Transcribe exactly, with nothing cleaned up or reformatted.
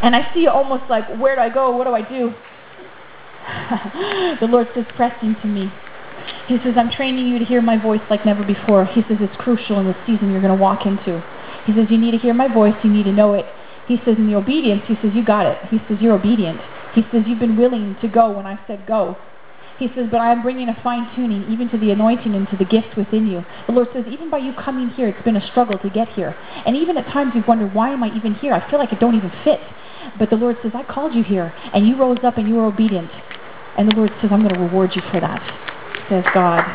And I see almost like, where do I go? What do I do? The Lord says, press into me. He says, I'm training you to hear my voice like never before. He says, it's crucial in the season you're going to walk into. He says, you need to hear my voice. You need to know it. He says, in the obedience, he says, you got it. He says, you're obedient. He says, you've been willing to go when I said go. He says, but I'm bringing a fine-tuning even to the anointing and to the gift within you. The Lord says, even by you coming here, it's been a struggle to get here. And even at times you've wondered, why am I even here? I feel like I don't even fit. But the Lord says, I called you here, and you rose up and you were obedient. And the Lord says, I'm going to reward you for that, says God.